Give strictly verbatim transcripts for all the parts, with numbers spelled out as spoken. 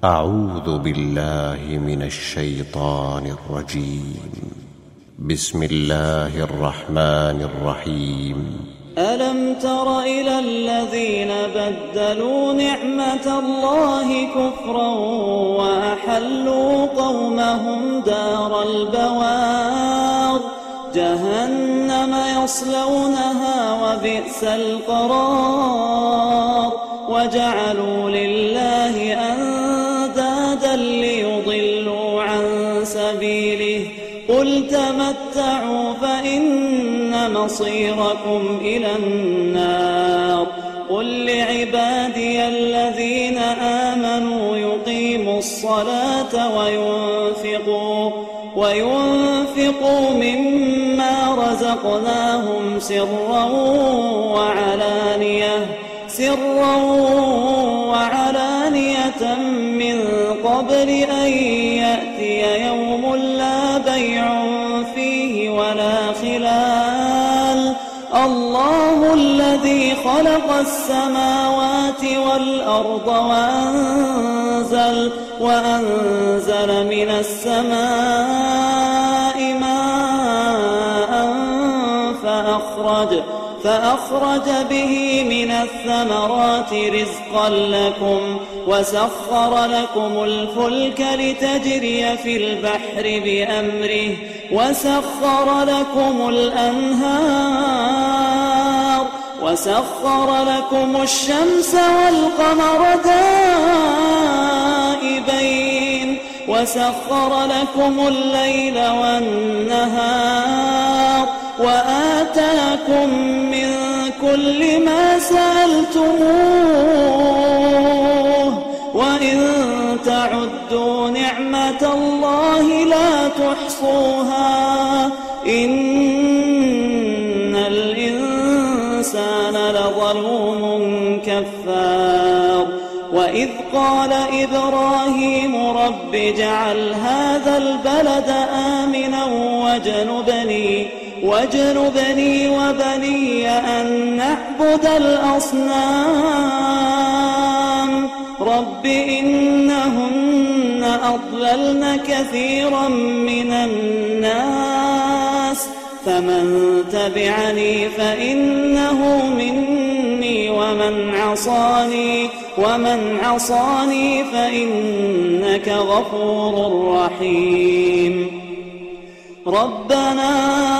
أعوذ بالله من الشيطان الرجيم. بسم الله الرحمن الرحيم. ألم تر إلى الذين بدلوا نعمة الله كفرا وأحلوا قومهم دار البوار جهنم يصلونها وبئس القرار وجعلوا لله أندادا ليضلوا عن سبيله قل تمتعوا فإن مصيركم إلى النار قل لعبادي الذين آمنوا يقيموا الصلاة وينفقوا وينفقوا مما رزقناهم سرا وعلانية سرا وعلانية من قبل أن يأتي يوم لا بيع فيه ولا خلال الله الذي خلق السماوات والأرض وأنزل, وأنزل من السماء ماء فأخرج, فأخرج به من الثمرات رزقا لكم وسخر لكم الفلك لتجري في البحر بأمره وسخر لكم الأنهار وسخر لكم الشمس والقمر دائبين وسخر لكم الليل والنهار وآتاكم من كل ما سألتموه وإن تعدوا نعمة الله لا تحصوها إن الإنسان لظلوم كفار وإذ قال إبراهيم رب اجعل هذا البلد آمنا واجنبني واجنبني وبني أن نعبد الأصنام رب إنهن أضللن كثيرا من الناس فمن تبعني فإنه مني ومن عصاني ومن عصاني فإنك غفور رحيم ربنا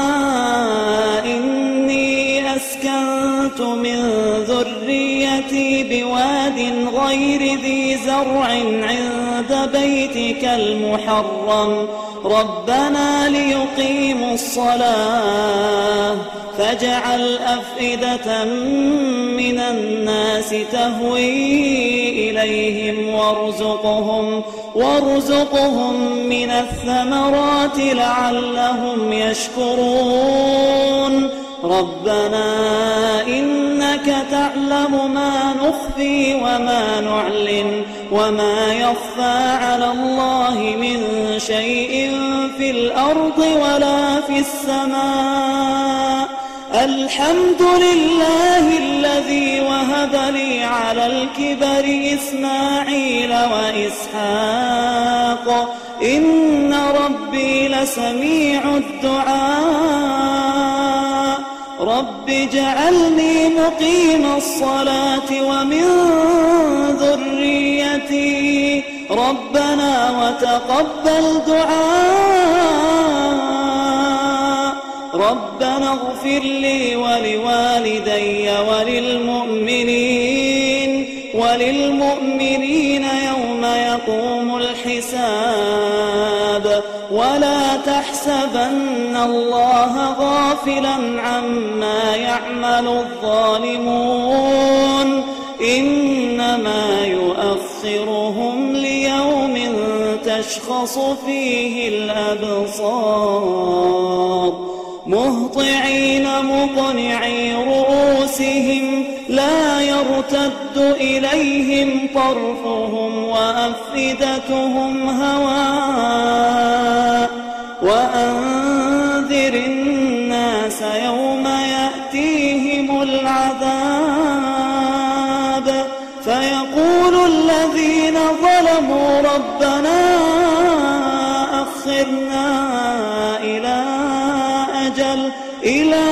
إني أسكنت من ذريتي بواد غير ذي زرع عند بيتك المحرم ربنا ليقيموا الصلاة فاجعل أفئدة من الناس تهوي إليهم وارزقهم, وارزقهم من الثمرات لعلهم يشكرون ربنا إنك تعلم ما نخفي وما نعلن وما يخفى على الله من شيء في الأرض ولا في السماء الحمد لله الذي وهب لي على الكبر إسماعيل وإسحاق إن ربي لسميع الدعاء رب اجعلني مقيم الصلاة ومن ذريتي ربنا وتقبل دعاء ربنا اغفر لي ولوالدي وللمؤمنين وللمؤمنين يوم يقوم الحساب ولا تحسبن الله غافلا عما يعمل الظالمون إنما يؤخرهم ليوم تشخص فيه الأبصار مهطعين مقنعي رؤوسهم لا يرتد إليهم طرفهم وأفئدتهم هواء وأنذر الناس يوم يأتيهم العذاب فيقول الذين ظلموا قالوا ربنا أخرنا إلى أجل إلى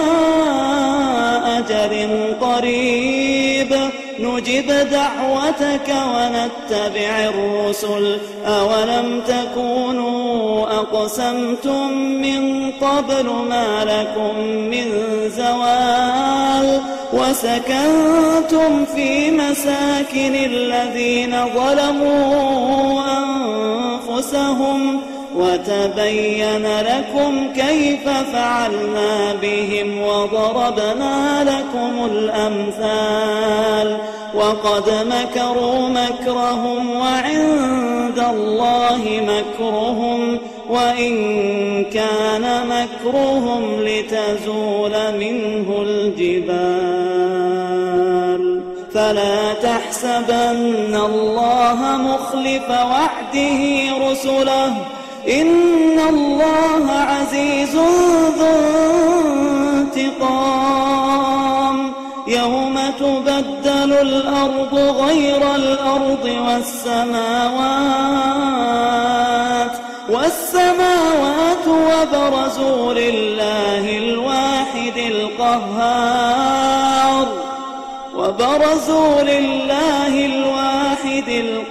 أجل قريب نجب دعوتك ونتبع الرسل أولم تكونوا أقسمتم من قبل ما لكم من زوال وسكنتم في مساكن الذين ظلموا أنفسهم وتبين لكم كيف فعلنا بهم وضربنا لكم الأمثال وقد مكروا مكرهم وعند الله مكرهم وإن كان مكرهم لتزول منه الجبال فلا تحسبن الله مخلف وعده رسله إن الله عزيز ذو انتقام يوم تبدل الأرض غير الأرض والسماوات والسماوات وبرزوا لله الواحد القهار وبرزوا لله الواحد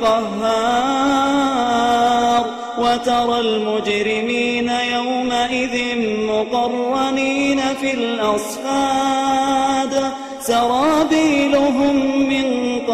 القهار وترى المجرمين يومئذ مقرنين في الأصفاد سرابيلهم من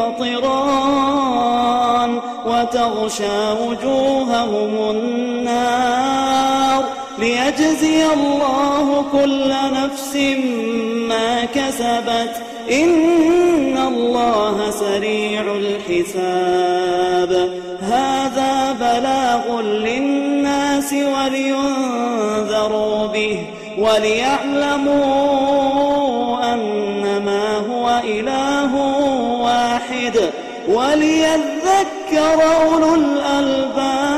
قطران وتغشى وجوههم النار ليجزي الله كل نفس ما كسبت إن الله سريع الحساب هذا بلاغ للناس ولينذروا به وليعلموا أنما هو إله واحد وليذكر أولو الألباب.